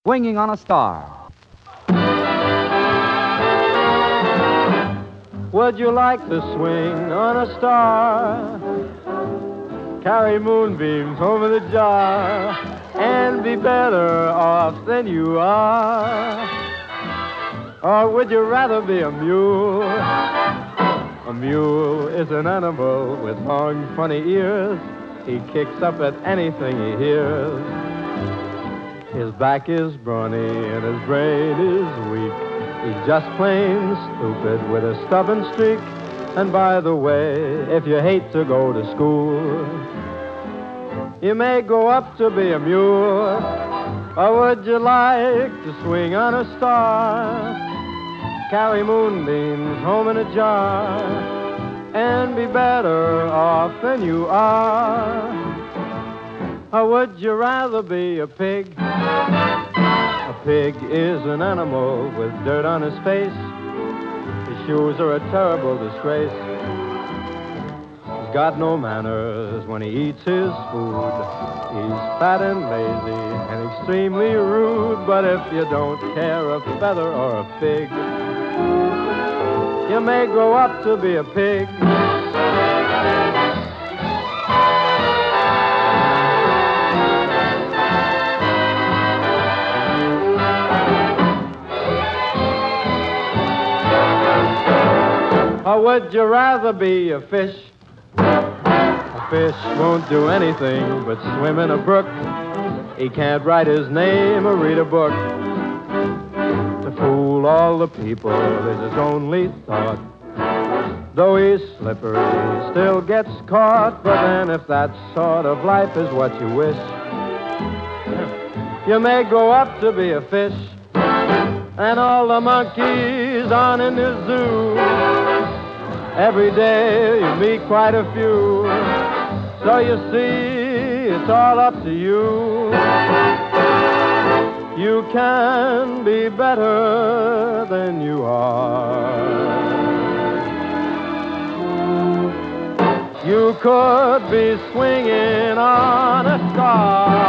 Swinging on a Star. Would you like to swing on a star? Carry moonbeams over the jar and be better off than you are? Or would you rather be a mule? A mule is an animal with long, funny ears. He kicks up at anything he hears. His back is brawny and his brain is weak. He's just plain stupid with a stubborn streak. And by the way, if you hate to go to school, you may go up to be a mule. Or would you like to swing on a star? Carry moonbeams home in a jar and be better off than you are? Or would you rather be a pig? A pig is an animal with dirt on his face. His shoes are a terrible disgrace. He's got no manners when he eats his food. He's fat and lazy and extremely rude. But if you don't care a feather or a fig, you may grow up to be a pig. Or would you rather be a fish? A fish won't do anything but swim in a brook. He can't write his name or read a book. To fool all the people is his only thought. Though he's slippery, he still gets caught. But then if that sort of life is what you wish, you may grow up to be a fish. And all the monkeys on in the zoo, every day you meet quite a few. So you see, it's all up to you. You can be better than you are. You could be swinging on a star.